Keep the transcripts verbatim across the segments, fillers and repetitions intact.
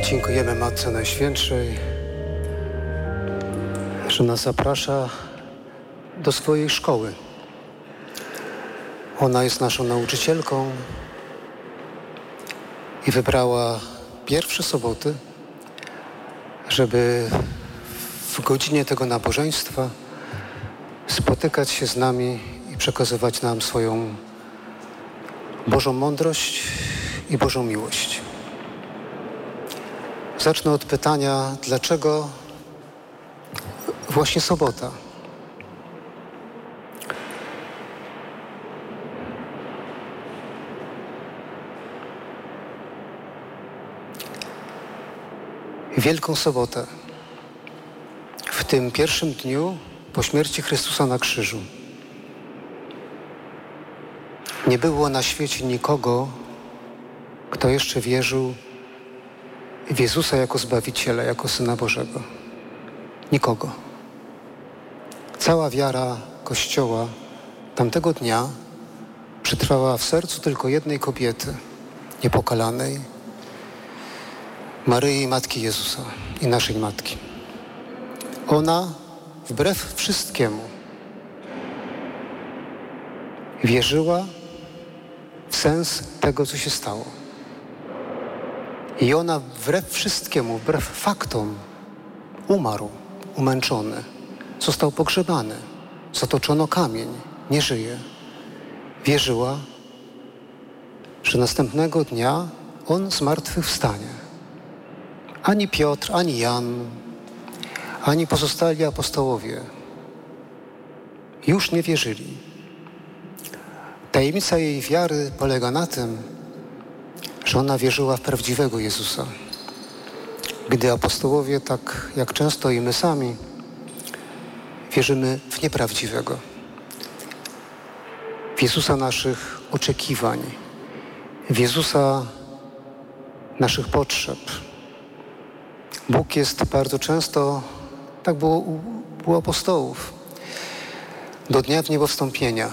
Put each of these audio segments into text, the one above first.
Dziękujemy Matce Najświętszej, że nas zaprasza do swojej szkoły. Ona jest naszą nauczycielką i wybrała pierwsze soboty, żeby w godzinie tego nabożeństwa spotykać się z nami i przekazywać nam swoją Bożą mądrość i Bożą miłość. Zacznę od pytania, dlaczego właśnie sobota? Wielką Sobotę, w tym pierwszym dniu po śmierci Chrystusa na krzyżu, nie było na świecie nikogo, kto jeszcze wierzył w Jezusa jako Zbawiciela, jako Syna Bożego. Nikogo. Cała wiara Kościoła tamtego dnia przetrwała w sercu tylko jednej kobiety, niepokalanej, Maryi, Matki Jezusa i naszej Matki. Ona, wbrew wszystkiemu, wierzyła w sens tego, co się stało. I ona wbrew wszystkiemu, wbrew faktom umarł, umęczony, został pogrzebany, zatoczono kamień, nie żyje. Wierzyła, że następnego dnia on zmartwychwstanie. Ani Piotr, ani Jan, ani pozostali apostołowie już nie wierzyli. Tajemnica jej wiary polega na tym, że ona wierzyła w prawdziwego Jezusa. Gdy apostołowie, tak jak często i my sami, wierzymy w nieprawdziwego. W Jezusa naszych oczekiwań, w Jezusa naszych potrzeb. Bóg jest bardzo często, tak było u, u apostołów, do dnia w niebowstąpienia.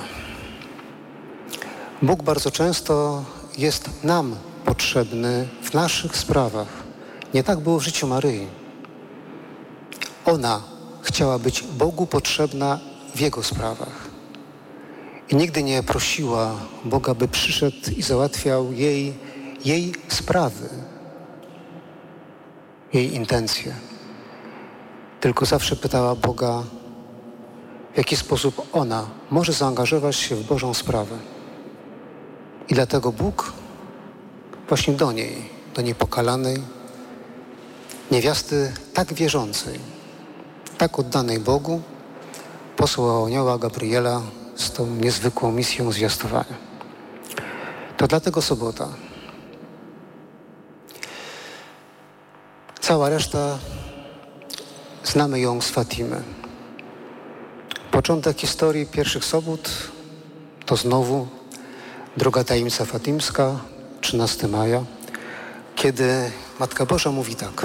Bóg bardzo często jest nam potrzebny w naszych sprawach. Nie tak było w życiu Maryi. Ona chciała być Bogu potrzebna w Jego sprawach. I nigdy nie prosiła Boga, by przyszedł i załatwiał jej, jej sprawy, jej intencje. Tylko zawsze pytała Boga, w jaki sposób ona może zaangażować się w Bożą sprawę. I dlatego Bóg właśnie do niej, do niepokalanej, niewiasty tak wierzącej, tak oddanej Bogu, posłał anioła Gabriela z tą niezwykłą misją zwiastowania. To dlatego sobota. Cała reszta znamy ją z Fatimy. Początek historii pierwszych sobót to znowu druga tajemnica fatimska, trzynastego maja, kiedy Matka Boża mówi tak.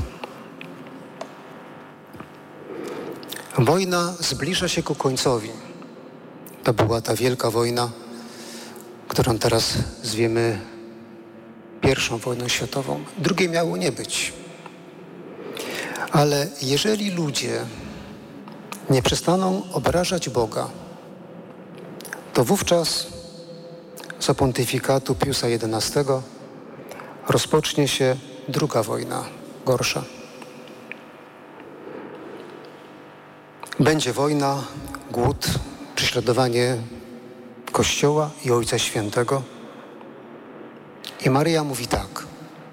Wojna zbliża się ku końcowi. To była ta wielka wojna, którą teraz zwiemy pierwszą wojną światową. Drugiej miało nie być. Ale jeżeli ludzie nie przestaną obrażać Boga, to wówczas za pontyfikatu Piusa jedenastego rozpocznie się druga wojna, gorsza. Będzie wojna, głód, prześladowanie Kościoła i Ojca Świętego. I Maryja mówi tak.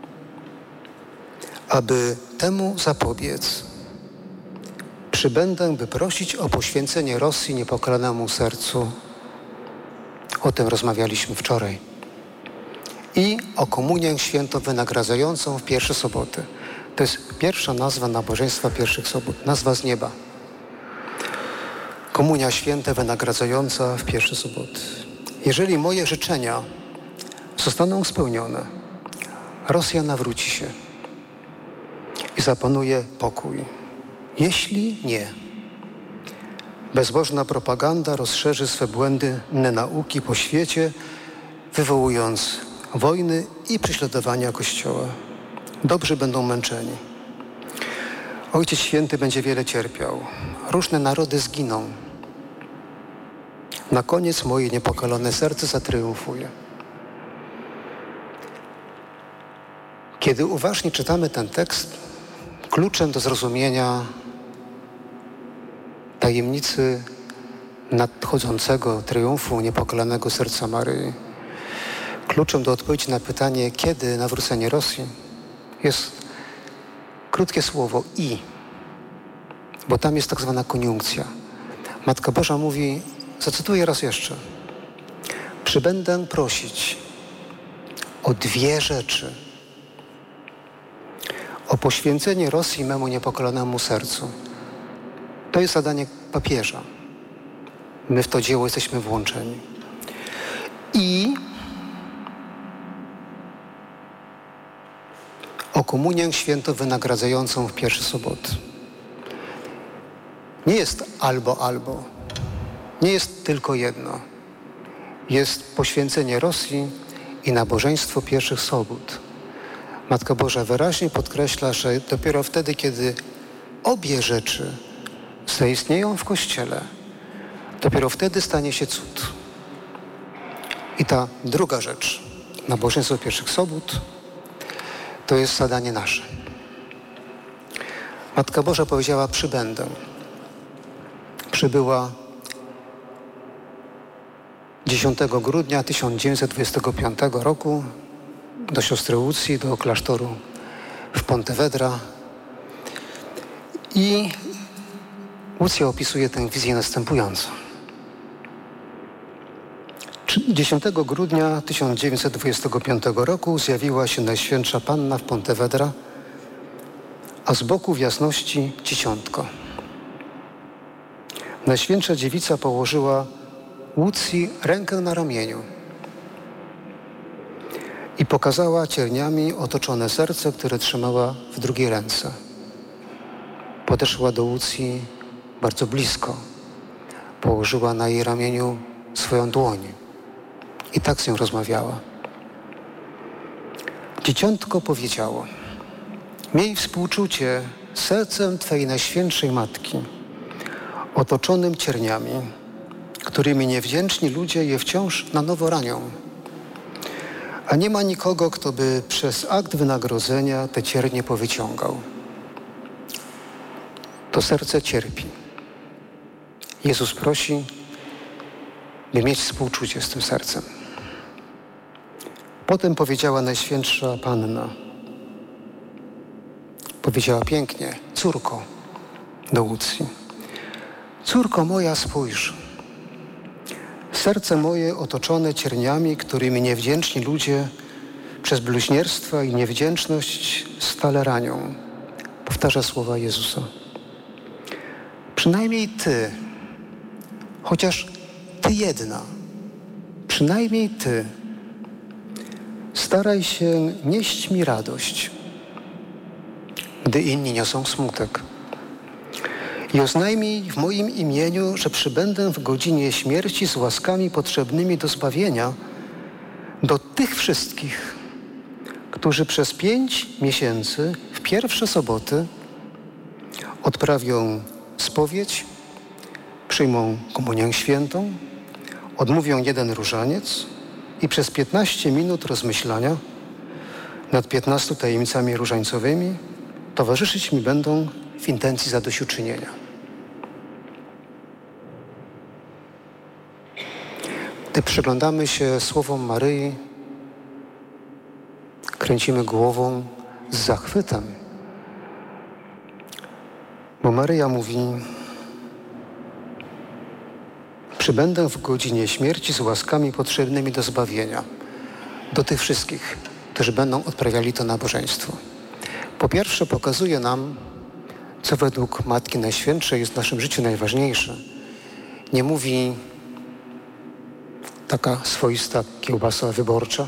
Aby temu zapobiec, przybędę, by prosić o poświęcenie Rosji niepokalanemu sercu. O tym rozmawialiśmy wczoraj. I o komunię świętą wynagradzającą w pierwsze soboty. To jest pierwsza nazwa nabożeństwa pierwszych sobot. Nazwa z nieba. Komunia święta wynagradzająca w pierwsze soboty. Jeżeli moje życzenia zostaną spełnione, Rosja nawróci się i zapanuje pokój. Jeśli nie, bezbożna propaganda rozszerzy swe błędne nauki po świecie, wywołując wojny i prześladowania Kościoła. Dobrzy będą męczeni. Ojciec Święty będzie wiele cierpiał. Różne narody zginą. Na koniec moje niepokalone serce zatriumfuje. Kiedy uważnie czytamy ten tekst, kluczem do zrozumienia tajemnicy nadchodzącego triumfu niepokalanego serca Maryi, kluczem do odpowiedzi na pytanie, kiedy nawrócenie Rosji, jest krótkie słowo i, bo tam jest tak zwana koniunkcja. Matka Boża mówi, zacytuję raz jeszcze, przybędę prosić o dwie rzeczy. O poświęcenie Rosji memu niepokalanemu sercu. To jest zadanie papieża. My w to dzieło jesteśmy włączeni. I o komunię święto wynagradzającą w pierwsze soboty. Nie jest albo, albo. Nie jest tylko jedno. Jest poświęcenie Rosji i nabożeństwo pierwszych sobót. Matka Boża wyraźnie podkreśla, że dopiero wtedy, kiedy obie rzeczy zaistnieją w Kościele, dopiero wtedy stanie się cud. I ta druga rzecz, nabożeństwo pierwszych sobót, to jest zadanie nasze. Matka Boża powiedziała, przybędę. Przybyła dziesiątego grudnia tysiąc dziewięćset dwudziestego piątego roku do siostry Łucji, do klasztoru w Pontevedra. I Łucja opisuje tę wizję następująco. dziesiątego grudnia tysiąc dziewięćset dwudziestego piątego roku zjawiła się Najświętsza Panna w Pontevedra, a z boku w jasności dzieciątko. Najświętsza Dziewica położyła Łucji rękę na ramieniu i pokazała cierniami otoczone serce, które trzymała w drugiej ręce. Podeszła do Łucji bardzo blisko. Położyła na jej ramieniu swoją dłoń i tak z nią rozmawiała. Dzieciątko powiedziało: miej współczucie sercem Twojej Najświętszej Matki, otoczonym cierniami, którymi niewdzięczni ludzie je wciąż na nowo ranią. A nie ma nikogo, kto by przez akt wynagrodzenia te ciernie powyciągał. To serce cierpi. Jezus prosi, by mieć współczucie z tym sercem. Potem powiedziała Najświętsza Panna, powiedziała pięknie, córko, do Łucji. Córko moja, spójrz. Serce moje otoczone cierniami, którymi niewdzięczni ludzie przez bluźnierstwa i niewdzięczność stale ranią. Powtarza słowa Jezusa. Przynajmniej Ty, chociaż Ty jedna, przynajmniej Ty, staraj się nieść mi radość, gdy inni niosą smutek. I oznajmij w moim imieniu, że przybędę w godzinie śmierci z łaskami potrzebnymi do zbawienia do tych wszystkich, którzy przez pięć miesięcy w pierwsze soboty odprawią spowiedź, przyjmą komunię świętą, odmówią jeden różaniec i przez piętnaście minut rozmyślania nad piętnastoma tajemnicami różańcowymi towarzyszyć mi będą w intencji zadośćuczynienia. Gdy przyglądamy się słowom Maryi, kręcimy głową z zachwytem, bo Maryja mówi: przybędę w godzinie śmierci z łaskami potrzebnymi do zbawienia, do tych wszystkich, którzy będą odprawiali to nabożeństwo. Po pierwsze, pokazuje nam, co według Matki Najświętszej jest w naszym życiu najważniejsze. Nie mówi taka swoista kiełbasa wyborcza.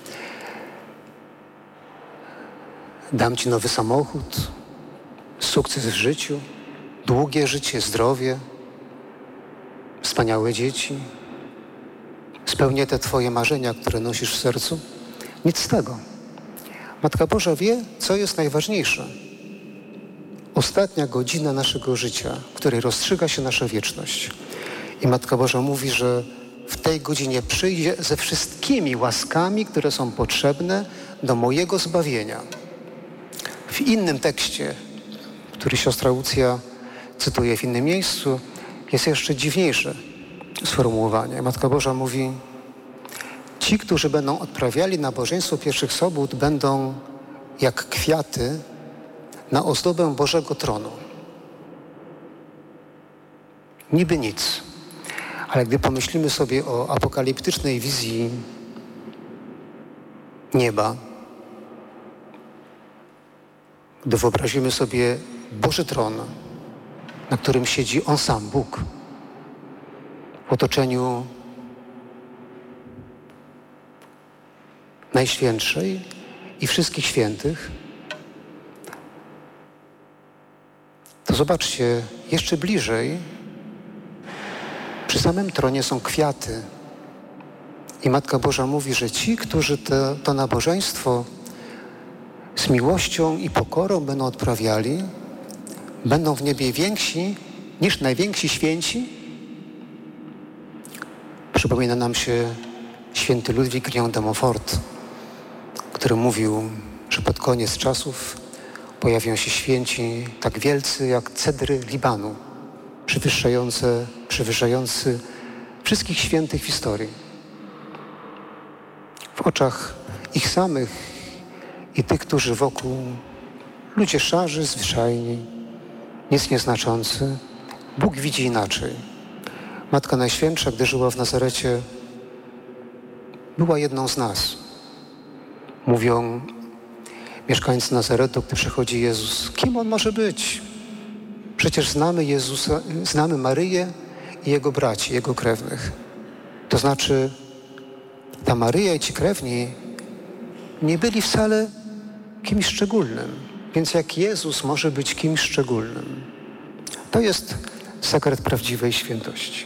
Dam Ci nowy samochód, sukces w życiu, długie życie, zdrowie, wspaniałe dzieci. Spełnię te Twoje marzenia, które nosisz w sercu. Nic z tego. Matka Boża wie, co jest najważniejsze. Ostatnia godzina naszego życia, w której rozstrzyga się nasza wieczność. I Matka Boża mówi, że w tej godzinie przyjdzie ze wszystkimi łaskami, które są potrzebne do mojego zbawienia. W innym tekście, który siostra Łucja cytuje w innym miejscu, jest jeszcze dziwniejsze sformułowanie. Matka Boża mówi: ci, którzy będą odprawiali nabożeństwo pierwszych sobót, będą jak kwiaty na ozdobę Bożego tronu. Niby nic, ale gdy pomyślimy sobie o apokaliptycznej wizji nieba, gdy wyobrazimy sobie Boży tron, na którym siedzi On sam, Bóg, w otoczeniu Najświętszej i wszystkich świętych, to zobaczcie, jeszcze bliżej przy samym tronie są kwiaty. I Matka Boża mówi, że ci, którzy te, to nabożeństwo z miłością i pokorą będą odprawiali, będą w niebie więksi niż najwięksi święci. Przypomina nam się święty Ludwik Grignon de Montfort, który mówił, że pod koniec czasów pojawią się święci tak wielcy jak cedry Libanu, przewyższające, przewyższający wszystkich świętych w historii. W oczach ich samych i tych, którzy wokół, ludzie szarzy, zwyczajni, nic nieznaczący, Bóg widzi inaczej. Matka Najświętsza, gdy żyła w Nazarecie, była jedną z nas. Mówią mieszkańcy Nazaretu, gdy przychodzi Jezus, kim On może być? Przecież znamy Jezusa, znamy Maryję i Jego braci, Jego krewnych. To znaczy, ta Maryja i ci krewni nie byli wcale kimś szczególnym. Więc jak Jezus może być kimś szczególnym? To jest sekret prawdziwej świętości.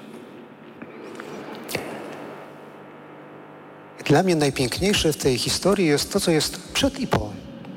Dla mnie najpiękniejsze w tej historii jest to, co jest przed i po.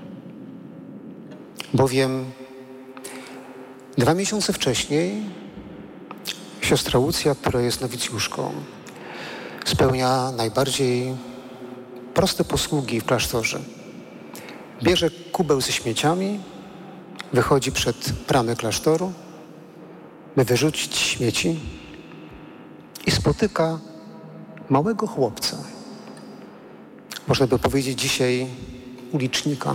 Bowiem dwa miesiące wcześniej siostra Łucja, która jest nowicjuszką, spełnia najbardziej proste posługi w klasztorze. Bierze kubeł ze śmieciami, wychodzi przed bramy klasztoru, by wyrzucić śmieci i spotyka małego chłopca. Można by powiedzieć dzisiaj ulicznika.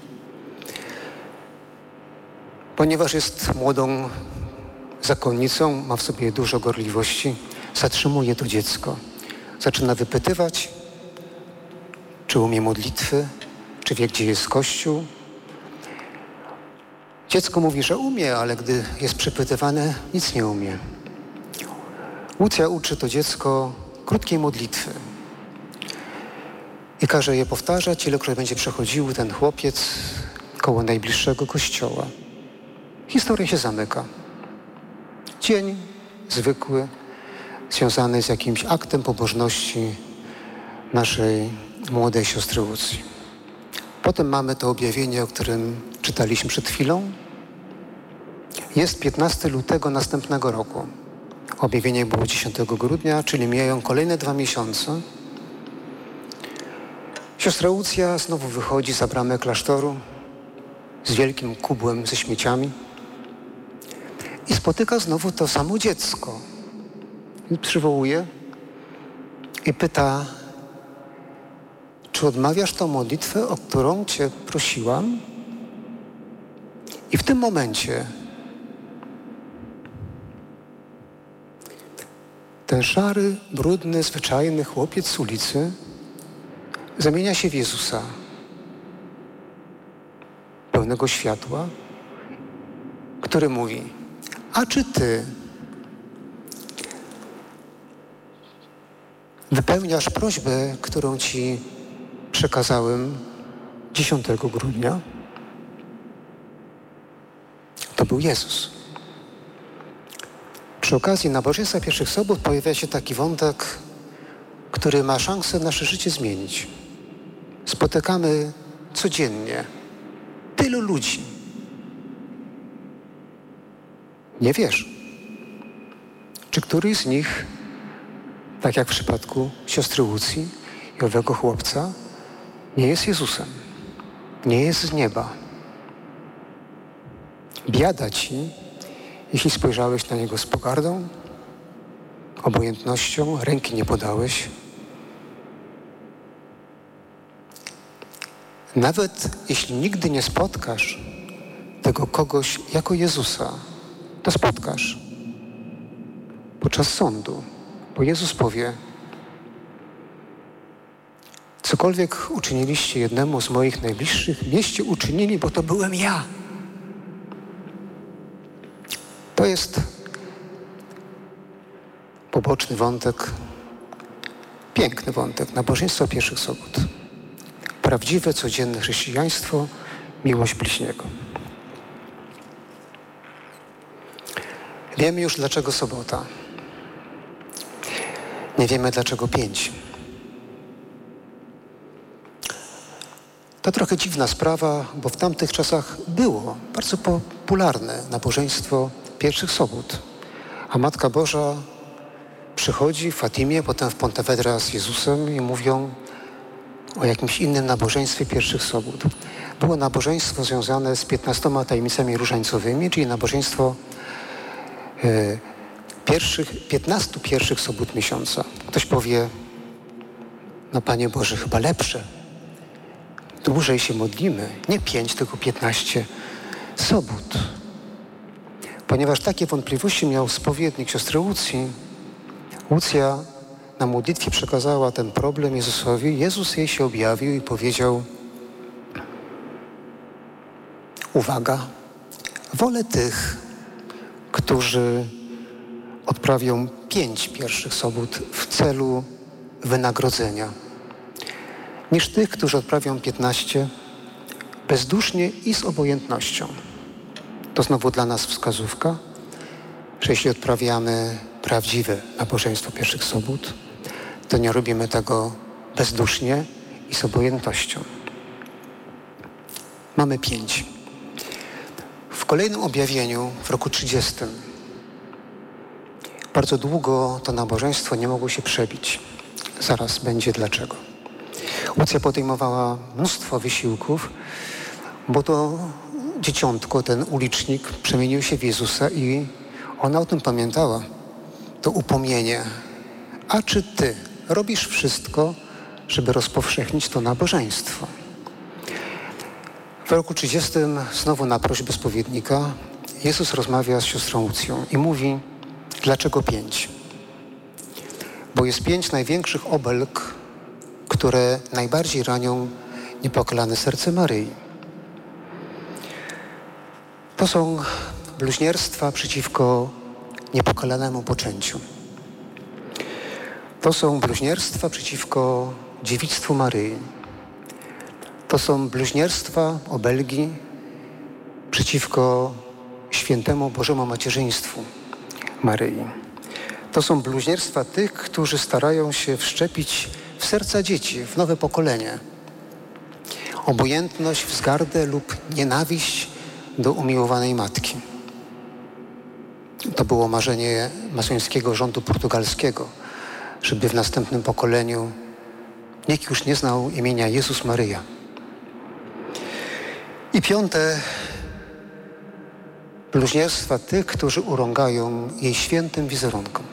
Ponieważ jest młodą zakonnicą, ma w sobie dużo gorliwości, zatrzymuje to dziecko. Zaczyna wypytywać, czy umie modlitwy, czy wie, gdzie jest Kościół. Dziecko mówi, że umie, ale gdy jest przepytywane, nic nie umie. Łucja uczy to dziecko krótkiej modlitwy i każe je powtarzać, ilekroć będzie przechodził ten chłopiec koło najbliższego kościoła. Historia się zamyka. Dzień zwykły, związany z jakimś aktem pobożności naszej młodej siostry Łucji. Potem mamy to objawienie, o którym czytaliśmy przed chwilą. Jest piętnastego lutego następnego roku. Objawienie było dziesiątego grudnia, czyli mijają kolejne dwa miesiące. Siostra Łucja znowu wychodzi za bramę klasztoru z wielkim kubłem ze śmieciami i spotyka znowu to samo dziecko. I przywołuje i pyta, czy odmawiasz tą modlitwę, o którą cię prosiłam? I w tym momencie ten szary, brudny, zwyczajny chłopiec z ulicy zamienia się w Jezusa, pełnego światła, który mówi, a czy ty wypełniasz prośbę, którą ci przekazałem dziesiątego grudnia? To był Jezus. Przy okazji nabożeństwa pierwszych sobot pojawia się taki wątek, który ma szansę nasze życie zmienić. Spotykamy codziennie tylu ludzi, nie wiesz, czy któryś z nich, tak jak w przypadku siostry Łucji i owego chłopca, nie jest Jezusem, nie jest z nieba. Biada ci, jeśli spojrzałeś na niego z pogardą, obojętnością, ręki nie podałeś. Nawet jeśli nigdy nie spotkasz tego kogoś jako Jezusa, to spotkasz podczas sądu, bo Jezus powie: cokolwiek uczyniliście jednemu z moich najbliższych, mieście uczynili, bo to byłem ja. To jest poboczny wątek, piękny wątek nabożeństwa pierwszych sobot. Prawdziwe, codzienne chrześcijaństwo, miłość bliźniego. Wiemy już, dlaczego sobota. Nie wiemy, dlaczego pięć. To trochę dziwna sprawa, bo w tamtych czasach było bardzo popularne nabożeństwo pierwszych sobot. A Matka Boża przychodzi w Fatimie, potem w Pontevedra z Jezusem i mówią o jakimś innym nabożeństwie pierwszych sobot. Było nabożeństwo związane z piętnastoma tajemnicami różańcowymi, czyli nabożeństwo y, pierwszych, piętnastu pierwszych sobot miesiąca. Ktoś powie: no Panie Boże, chyba lepsze. Dłużej się modlimy. Nie pięć, tylko piętnaście sobot. Ponieważ takie wątpliwości miał spowiednik siostry Łucji, Łucja na modlitwie przekazała ten problem Jezusowi. Jezus jej się objawił i powiedział: uwaga, wolę tych, którzy odprawią pięć pierwszych sobot w celu wynagrodzenia, niż tych, którzy odprawią piętnaście bezdusznie i z obojętnością. To znowu dla nas wskazówka, że jeśli odprawiamy prawdziwe nabożeństwo pierwszych sobot, to nie robimy tego bezdusznie i z obojętnością. Mamy pięć. W kolejnym objawieniu, w roku trzydziestym, bardzo długo to nabożeństwo nie mogło się przebić. Zaraz będzie dlaczego. Łucja podejmowała mnóstwo wysiłków, bo to dzieciątko, ten ulicznik, przemienił się w Jezusa i ona o tym pamiętała. To upomnienie. A czy ty robisz wszystko, żeby rozpowszechnić to nabożeństwo? W roku trzydziestym, znowu na prośbę spowiednika, Jezus rozmawia z siostrą Łucją i mówi: dlaczego pięć? Bo jest pięć największych obelg, które najbardziej ranią niepokalane serce Maryi. To są bluźnierstwa przeciwko niepokalanemu poczęciu. To są bluźnierstwa przeciwko dziewictwu Maryi. To są bluźnierstwa, obelgi przeciwko świętemu Bożemu macierzyństwu Maryi. To są bluźnierstwa tych, którzy starają się wszczepić w serca dzieci, w nowe pokolenie, obojętność, wzgardę lub nienawiść do umiłowanej matki. To było marzenie masońskiego rządu portugalskiego, żeby w następnym pokoleniu nikt już nie znał imienia Jezus Maryja. I piąte, bluźnierstwa tych, którzy urągają jej świętym wizerunkom.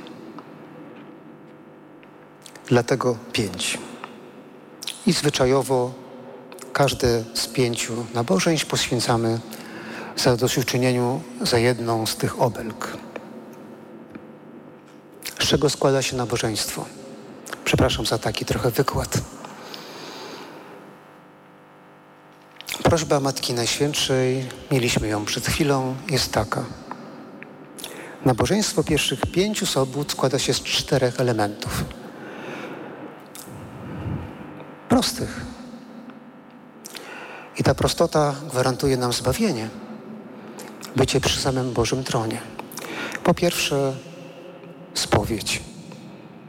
Dlatego pięć. I zwyczajowo każde z pięciu nabożeństw poświęcamy zadośćuczynieniu za jedną z tych obelg. Z czego składa się nabożeństwo? Przepraszam za taki trochę wykład. Prośba Matki Najświętszej, mieliśmy ją przed chwilą, jest taka. Nabożeństwo pierwszych pięciu sobót składa się z czterech elementów. Prostych. I ta prostota gwarantuje nam zbawienie, bycie przy samym Bożym tronie. Po pierwsze, spowiedź.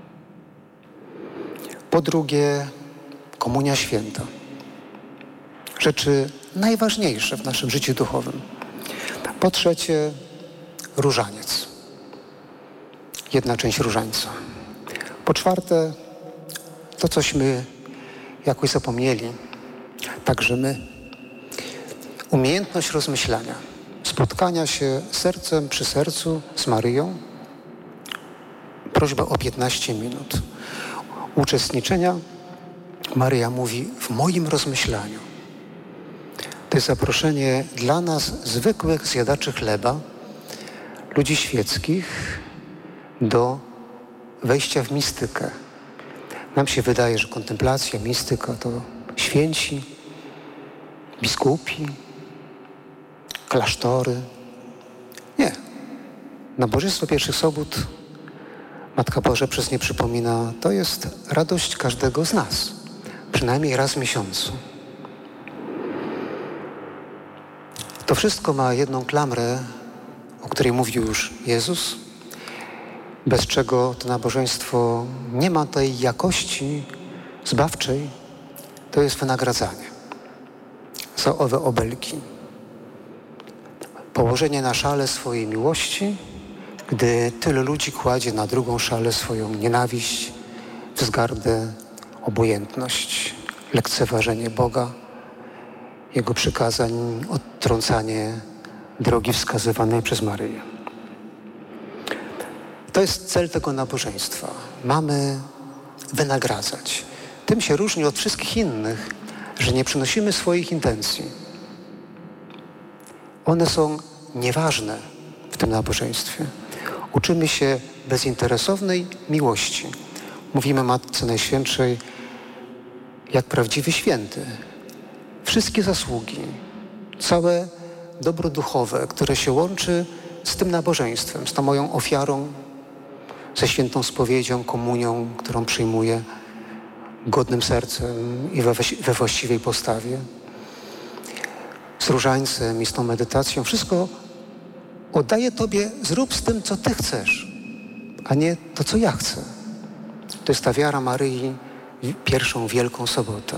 Po drugie, komunia święta. rzeczy najważniejsze w naszym życiu duchowym. Po trzecie, różaniec. Jedna część różańca. Po czwarte, to cośmy jakoś zapomnieli, także my. Umiejętność rozmyślania, spotkania się sercem przy sercu z Maryją. Prośba o piętnaście minut. Uczestniczenia. Maryja mówi w moim rozmyślaniu. To jest zaproszenie dla nas, zwykłych zjadaczy chleba, ludzi świeckich, do wejścia w mistykę. Nam się wydaje, że kontemplacja, mistyka to święci, biskupi, klasztory. Nie. Nabożeństwo pierwszych sobót Matka Boża przez nie przypomina, to jest radość każdego z nas. Przynajmniej raz w miesiącu. To wszystko ma jedną klamrę, o której mówił już Jezus, bez czego to nabożeństwo nie ma tej jakości zbawczej, to jest wynagradzanie za owe obelgi. Położenie na szale swojej miłości, gdy tyle ludzi kładzie na drugą szalę swoją nienawiść, wzgardę, obojętność, lekceważenie Boga, Jego przykazań, odtrącanie drogi wskazywanej przez Maryję. To jest cel tego nabożeństwa. Mamy wynagradzać. Tym się różni od wszystkich innych, że nie przynosimy swoich intencji. One są nieważne w tym nabożeństwie. Uczymy się bezinteresownej miłości. Mówimy Matce Najświętszej jak prawdziwy święty. Wszystkie zasługi, całe dobro duchowe, które się łączy z tym nabożeństwem, z tą moją ofiarą, ze świętą spowiedzią, komunią, którą przyjmuję godnym sercem i we, we właściwej postawie, z różańcem i z tą medytacją. Wszystko oddaję Tobie, zrób z tym, co Ty chcesz, a nie to, co ja chcę. To jest ta wiara Maryi w pierwszą wielką sobotę.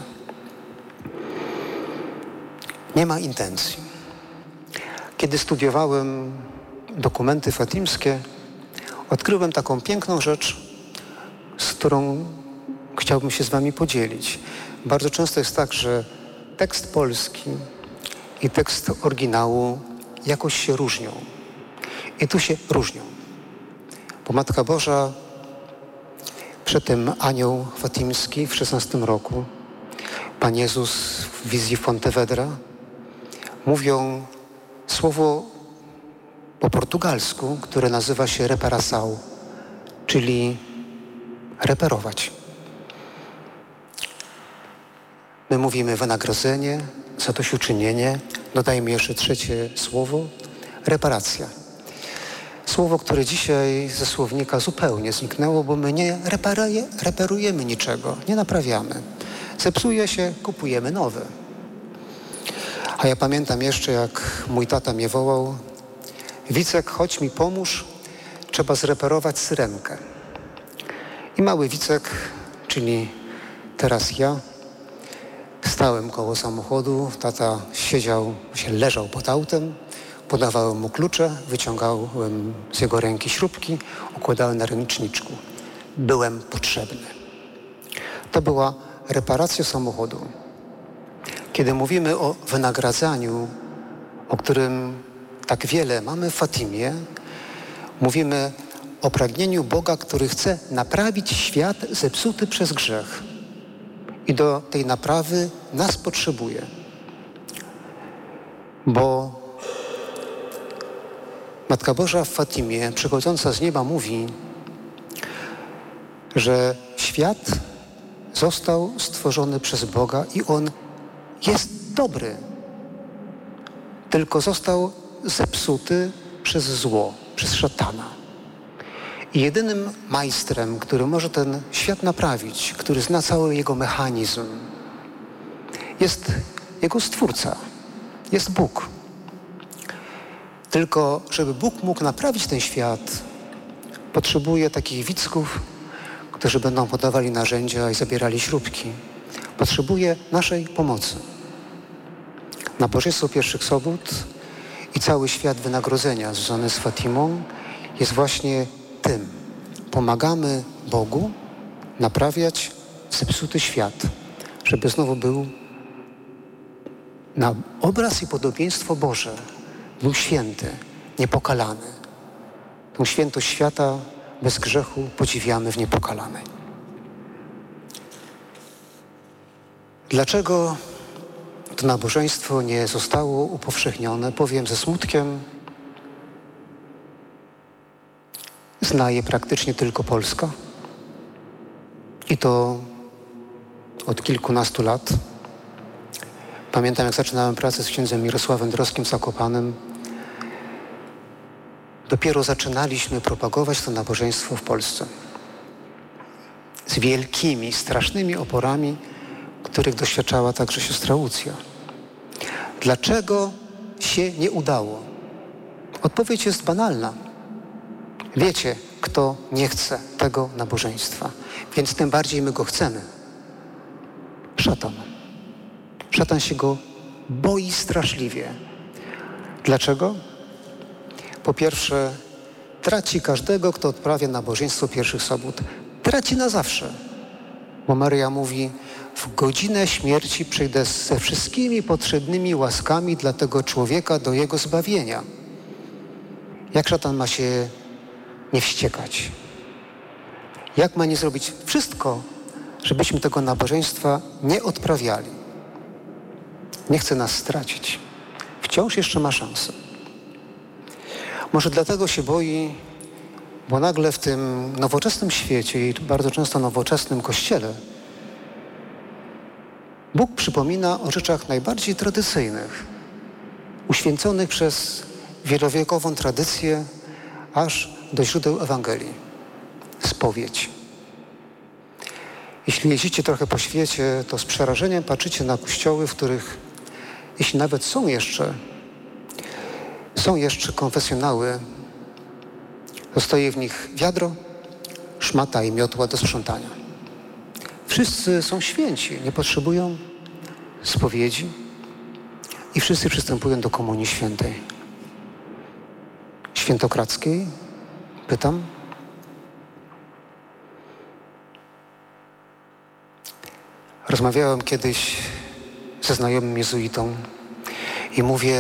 Nie ma intencji. Kiedy studiowałem dokumenty fatimskie, odkryłem taką piękną rzecz, z którą chciałbym się z Wami podzielić. Bardzo często jest tak, że tekst polski i tekst oryginału jakoś się różnią. I tu się różnią. Bo Matka Boża, przedtem anioł fatimski w szesnastym roku, Pan Jezus w wizji Pontevedra, mówią słowo po portugalsku, które nazywa się reparação, czyli reperować. My mówimy wynagrodzenie, zadośćuczynienie, dodajmy jeszcze trzecie słowo, reparacja. Słowo, które dzisiaj ze słownika zupełnie zniknęło, bo my nie reparuje, reperujemy niczego, nie naprawiamy. Zepsuje się, kupujemy nowe. A ja pamiętam jeszcze, jak mój tata mnie wołał: Wicek, chodź mi pomóż, trzeba zreperować syrenkę. I mały Wicek, czyli teraz ja, stałem koło samochodu, tata siedział, się leżał pod autem, podawałem mu klucze, wyciągałem z jego ręki śrubki, układałem na ręczniczku. Byłem potrzebny. To była reparacja samochodu. Kiedy mówimy o wynagradzaniu, o którym tak wiele mamy w Fatimie, mówimy o pragnieniu Boga, który chce naprawić świat zepsuty przez grzech. I do tej naprawy nas potrzebuje. Bo Matka Boża w Fatimie, przychodząca z nieba, mówi, że świat został stworzony przez Boga i on jest dobry. Tylko został zepsuty przez zło, przez szatana. I jedynym majstrem, który może ten świat naprawić, który zna cały jego mechanizm, jest jego Stwórca, jest Bóg. Tylko żeby Bóg mógł naprawić ten świat, potrzebuje takich wicków, którzy będą podawali narzędzia i zabierali śrubki. Potrzebuje naszej pomocy. Nabożeństwo pierwszych sobót i cały świat wynagrodzenia związany z Fatimą jest właśnie tym. Pomagamy Bogu naprawiać zepsuty świat, żeby znowu był na obraz i podobieństwo Boże, był święty, niepokalany. Tą świętość świata bez grzechu podziwiamy w Niepokalanej. Dlaczego to nabożeństwo nie zostało upowszechnione? Powiem ze smutkiem. Zna je praktycznie tylko Polska. I to od kilkunastu lat. Pamiętam, jak zaczynałem pracę z księdzem Mirosławem Droskim w Zakopanem. Dopiero zaczynaliśmy propagować to nabożeństwo w Polsce. Z wielkimi, strasznymi oporami, których doświadczała także siostra Łucja. Dlaczego się nie udało? Odpowiedź jest banalna. Wiecie, kto nie chce tego nabożeństwa, więc tym bardziej my go chcemy. Szatan. Szatan się go boi straszliwie. Dlaczego? Po pierwsze, traci każdego, kto odprawia nabożeństwo pierwszych sobót. Traci na zawsze. Bo Maryja mówi, w godzinę śmierci przyjdę ze wszystkimi potrzebnymi łaskami dla tego człowieka do jego zbawienia. Jak szatan ma się nie wściekać? Jak ma nie zrobić wszystko, żebyśmy tego nabożeństwa nie odprawiali? Nie chce nas stracić. Wciąż jeszcze ma szansę. Może dlatego się boi, bo nagle w tym nowoczesnym świecie i bardzo często nowoczesnym Kościele Bóg przypomina o rzeczach najbardziej tradycyjnych, uświęconych przez wielowiekową tradycję aż do źródeł Ewangelii. Spowiedź. Jeśli jeździcie trochę po świecie, to z przerażeniem patrzycie na kościoły, w których, jeśli nawet są jeszcze, są jeszcze konfesjonały, to stoi w nich wiadro, szmata i miotła do sprzątania. Wszyscy są święci, nie potrzebują spowiedzi i wszyscy przystępują do Komunii Świętej. Świętokradzkiej? Pytam. Rozmawiałem kiedyś ze znajomym jezuitą i mówię,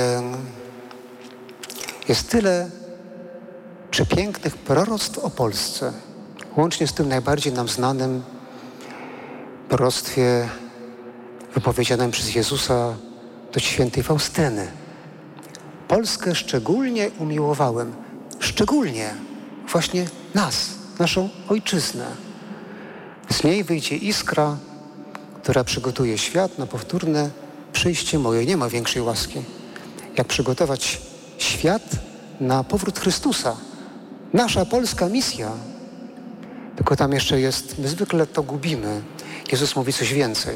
jest tyle przepięknych proroctw o Polsce, łącznie z tym najbardziej nam znanym proroctwie wypowiedzianym przez Jezusa do świętej Faustyny. Polskę szczególnie umiłowałem, szczególnie właśnie nas, naszą ojczyznę. Z niej wyjdzie iskra, która przygotuje świat na powtórne przyjście moje. Nie ma większej łaski, jak przygotować świat na powrót Chrystusa. Nasza polska misja. Tylko tam jeszcze jest, my zwykle to gubimy. Jezus mówi coś więcej.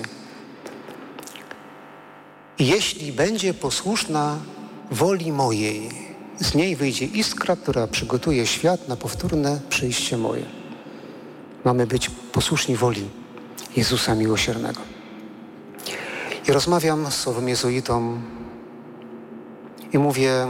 I jeśli będzie posłuszna woli mojej, z niej wyjdzie iskra, która przygotuje świat na powtórne przyjście moje. Mamy być posłuszni woli Jezusa Miłosiernego. I rozmawiam z owym jezuitą i mówię,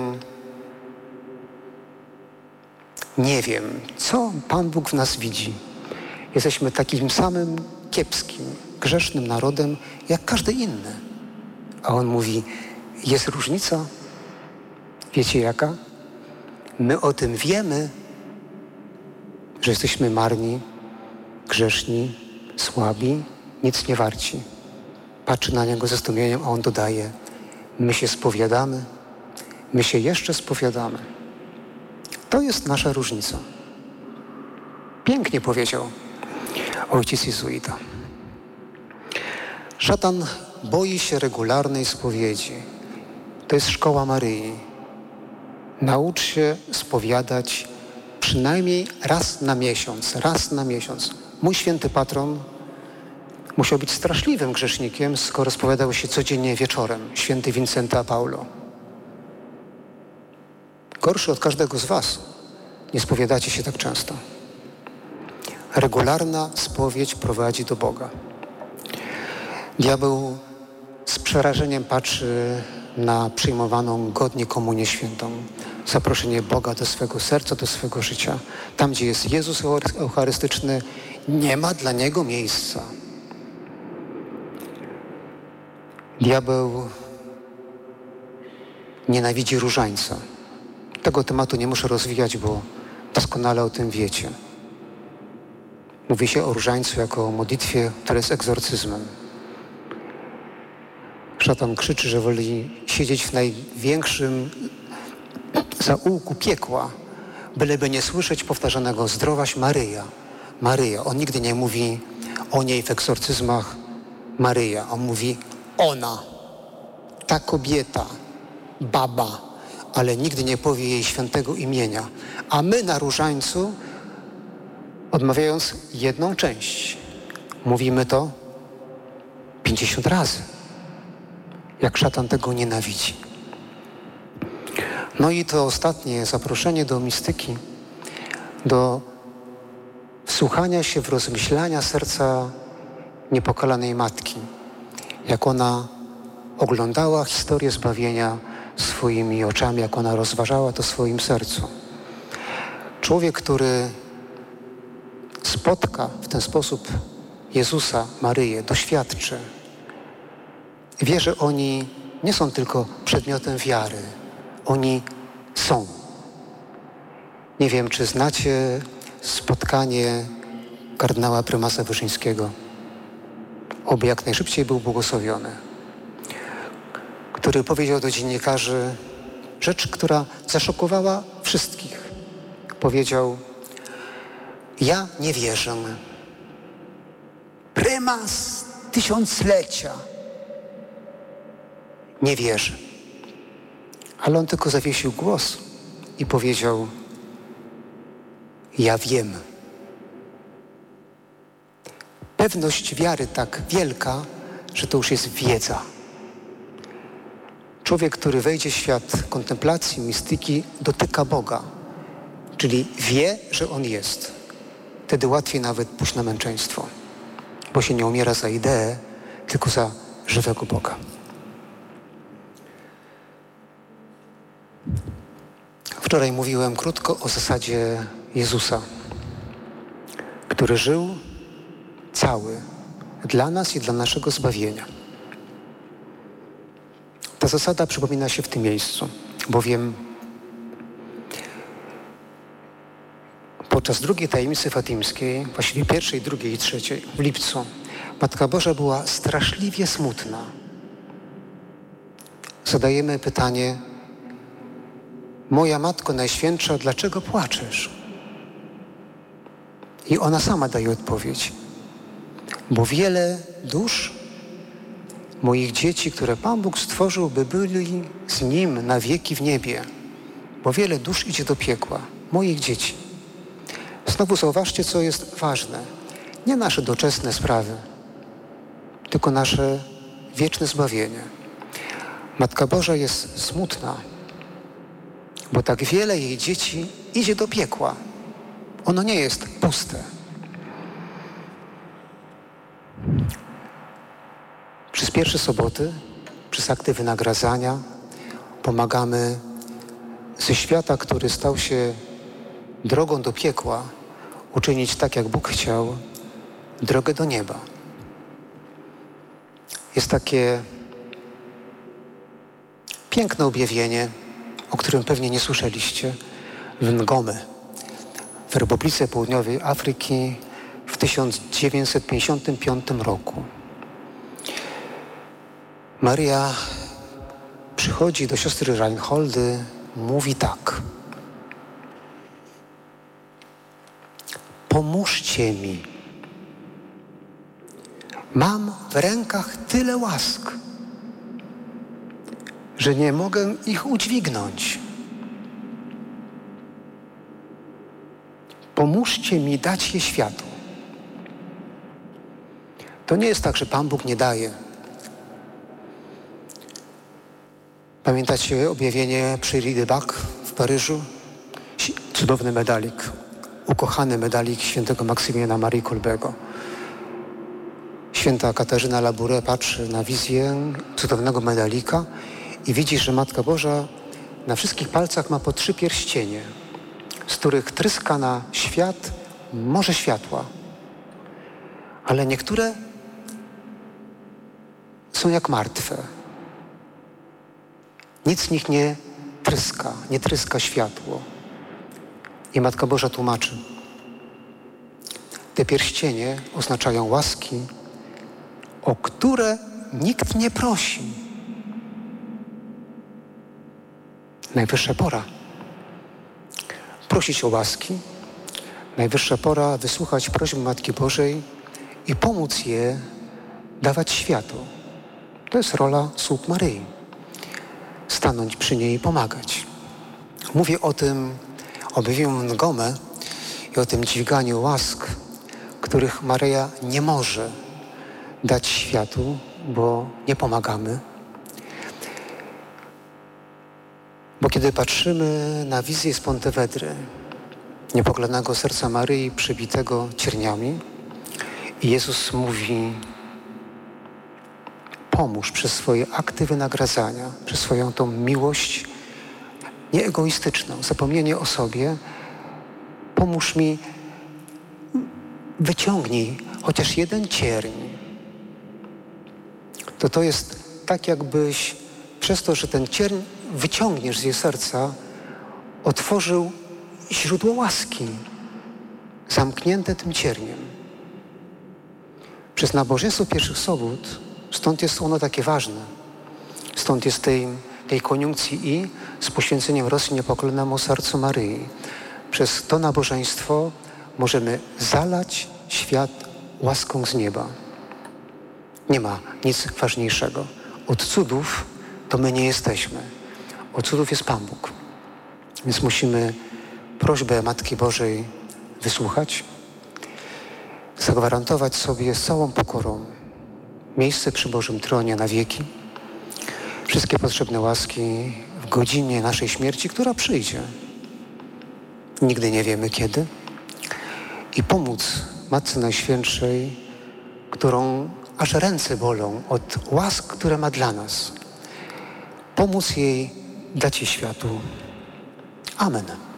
nie wiem, co Pan Bóg w nas widzi. Jesteśmy takim samym kiepskim, grzesznym narodem, jak każdy inny. A on mówi, jest różnica. Wiecie jaka? My o tym wiemy, że jesteśmy marni, grzeszni, słabi, nic nie warci. Patrzy na niego ze zdumieniem, a on dodaje, my się spowiadamy, my się jeszcze spowiadamy. To jest nasza różnica. Pięknie powiedział ojciec jezuita. Szatan boi się regularnej spowiedzi. To jest szkoła Maryi. Naucz się spowiadać przynajmniej raz na miesiąc, raz na miesiąc. Mój święty patron musiał być straszliwym grzesznikiem, skoro spowiadał się codziennie wieczorem, święty Wincenty a Paulo. Gorszy od każdego z was. Nie spowiadacie się tak często. Regularna spowiedź prowadzi do Boga. Diabeł z przerażeniem patrzy na przyjmowaną godnie komunię świętą. Zaproszenie Boga do swego serca, do swego życia. Tam, gdzie jest Jezus Eucharystyczny, nie ma dla Niego miejsca. Diabeł nienawidzi różańca. Tego tematu nie muszę rozwijać, bo doskonale o tym wiecie. Mówi się o różańcu jako o modlitwie, która jest egzorcyzmem. Szatan krzyczy, że woli siedzieć w największym zaułku piekła, byleby nie słyszeć powtarzanego zdrowaś Maryja, Maryja. On nigdy nie mówi o niej w egzorcyzmach Maryja. On mówi ona, ta kobieta, baba, ale nigdy nie powie jej świętego imienia. A my na różańcu, odmawiając jedną część, mówimy to pięćdziesiąt razy. Jak szatan tego nienawidzi. No i to ostatnie zaproszenie do mistyki, do wsłuchania się w rozmyślania serca niepokalanej matki, jak ona oglądała historię zbawienia swoimi oczami, jak ona rozważała to w swoim sercu. Człowiek, który spotka w ten sposób Jezusa, Maryję, doświadczy, wie, że oni nie są tylko przedmiotem wiary. Oni są. Nie wiem, czy znacie spotkanie kardynała prymasa Wyszyńskiego. Oby jak najszybciej był błogosławiony. Który powiedział do dziennikarzy rzecz, która zaszokowała wszystkich. Powiedział: ja nie wierzę. Prymas tysiąclecia nie wierzy. Ale on tylko zawiesił głos i powiedział: ja wiem. Pewność wiary tak wielka, że to już jest wiedza. Człowiek, który wejdzie w świat kontemplacji, mistyki, dotyka Boga, czyli wie, że On jest. Wtedy łatwiej nawet pójść na męczeństwo, bo się nie umiera za ideę, tylko za żywego Boga. Wczoraj mówiłem krótko o zasadzie Jezusa, który żył cały dla nas i dla naszego zbawienia. Ta zasada przypomina się w tym miejscu, bowiem podczas drugiej tajemnicy fatimskiej, właściwie pierwszej, drugiej i trzeciej, w lipcu, Matka Boża była straszliwie smutna. Zadajemy pytanie: moja Matko Najświętsza, dlaczego płaczesz? I ona sama daje odpowiedź. Bo wiele dusz moich dzieci, które Pan Bóg stworzył, by byli z Nim na wieki w niebie. Bo wiele dusz idzie do piekła. Moich dzieci. Znowu zauważcie, co jest ważne. Nie nasze doczesne sprawy, tylko nasze wieczne zbawienie. Matka Boża jest smutna, bo tak wiele jej dzieci idzie do piekła. Ono nie jest puste. Przez pierwsze soboty, przez akty wynagradzania pomagamy ze świata, który stał się drogą do piekła, uczynić tak, jak Bóg chciał, drogę do nieba. Jest takie piękne objawienie, o którym pewnie nie słyszeliście, w Ngome, w Republice Południowej Afryki w tysiąc dziewięćset pięćdziesiątym piątym roku. Maria przychodzi do siostry Reinholdy, mówi tak: pomóżcie mi. Mam w rękach tyle łask, że nie mogę ich udźwignąć. Pomóżcie mi dać je światu. To nie jest tak, że Pan Bóg nie daje. Pamiętacie objawienie przy Riedebach w Paryżu? Cudowny medalik, ukochany medalik świętego Maksymiliana Marii Kolbego. Święta Katarzyna Labouré patrzy na wizję cudownego medalika i widzi, że Matka Boża na wszystkich palcach ma po trzy pierścienie, z których tryska na świat morze światła. Ale niektóre są jak martwe. Nic z nich nie tryska, nie tryska światło. I Matka Boża tłumaczy. Te pierścienie oznaczają łaski, o które nikt nie prosi. Najwyższa pora prosić o łaski. Najwyższa pora wysłuchać prośby Matki Bożej i pomóc je dawać światu. To jest rola sług Maryi. Stanąć przy niej i pomagać. Mówię o tym, objawieniu Ngome i o tym dźwiganiu łask, których Maryja nie może dać światu, bo nie pomagamy. Bo kiedy patrzymy na wizję z Pontevedry, niepokalanego serca Maryi przybitego cierniami, i Jezus mówi: pomóż przez swoje akty wynagradzania, przez swoją tą miłość nieegoistyczną, zapomnienie o sobie, pomóż mi, wyciągnij chociaż jeden cierń. To to jest tak, jakbyś przez to, że ten cierń wyciągniesz z jej serca, otworzył źródło łaski, zamknięte tym cierniem. Przez nabożeństwo pierwszych sobót, stąd jest ono takie ważne, stąd jest tej, tej koniunkcji i z poświęceniem Rosji niepokalanemu sercu Maryi. Przez to nabożeństwo możemy zalać świat łaską z nieba. Nie ma nic ważniejszego. Od cudów to my nie jesteśmy. Od cudów jest Pan Bóg. Więc musimy prośbę Matki Bożej wysłuchać, zagwarantować sobie z całą pokorą miejsce przy Bożym tronie na wieki, wszystkie potrzebne łaski w godzinie naszej śmierci, która przyjdzie. Nigdy nie wiemy kiedy. I pomóc Matce Najświętszej, którą aż ręce bolą od łask, które ma dla nas. Pomóc jej dać jej światu. Amen.